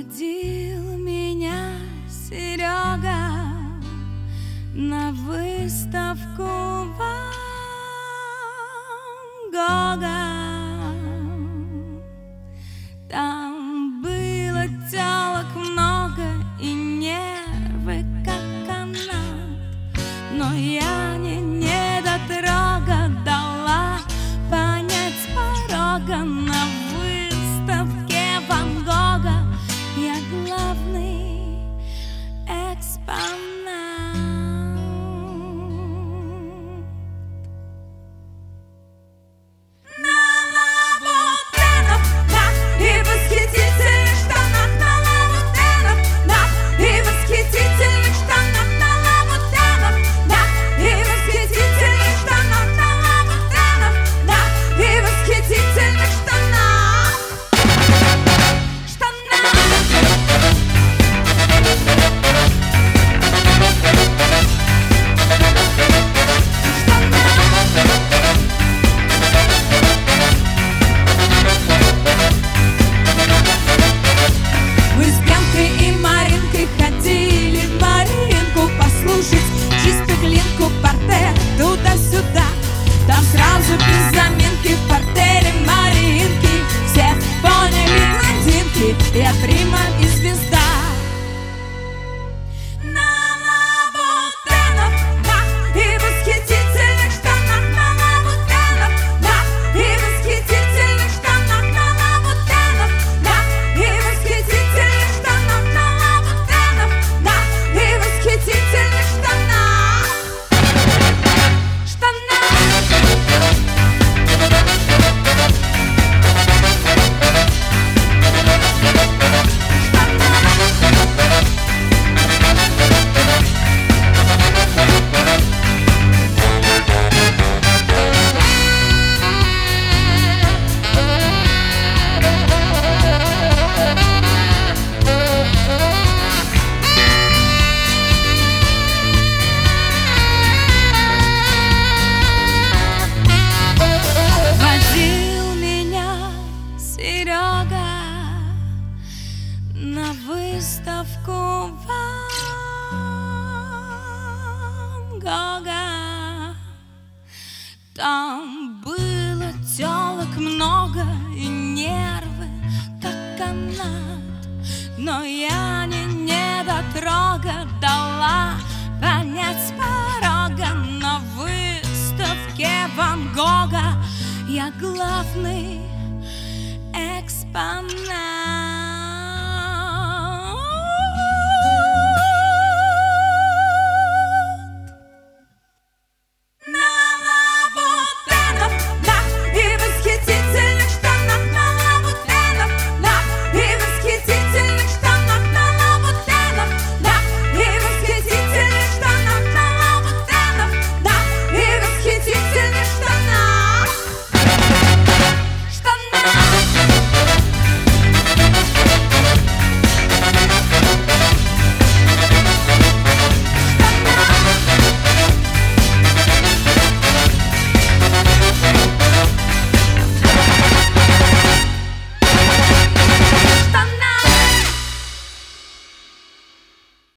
Водил меня Серега на выставку Ван Гога. Там было тёлок много и нервы как канат, но я не недотрога дала понять с порога. На выставке Ван Гога я главный экспонат. Туда-сюда, там сразу без заминки в портере Маринки. Всех поняли блондинки, я прима и звезда. На лабутенах, да, и восхитительных штанах. На лабутенах, да, и восхитительных штанах. На лабутенах, да, и восхитительных штанах. На лабутенах, да, и восхитительных штанах. На выставку Ван Гога. Там было тёлок много и нервы как канат, но я не недотрога дала понять с порога. На выставке Ван Гога я главный экспонат.